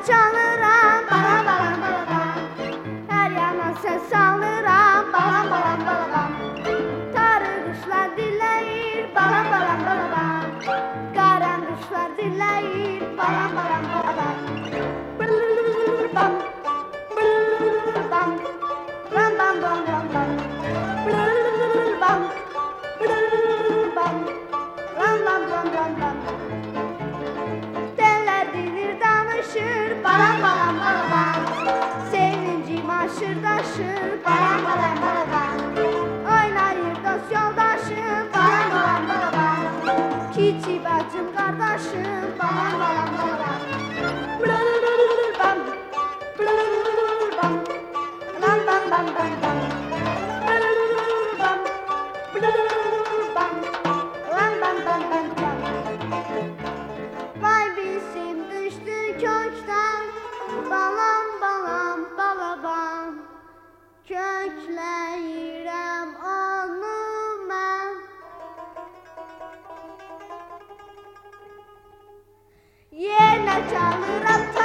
çalıram, balam balam balam. Her yana ses salıram, balam balam balam. Tarı kuşlar dileyir, balam balam balam. Karan kuşlar dileyir, balam balam balam. Bam, bam, bam, bam, bam, bam, bam. Bam, bam, bam, bam, bam, bam, bam. Teller bilir danışır, balam balam balam. Sevincim aşır daşır, balam balam balam. Oynayır dost yoldaşım, balam balam balam. Kiçi bacım kardeşim, balam balam balam. Bam, bam, bam, bam, bam, bam, bam. Bam, bam, bam, bam, bam, bam, bam. Vay bizim düştü kökten, balam balam balabam. Kökləyirəm onu mən. Yenə çalıram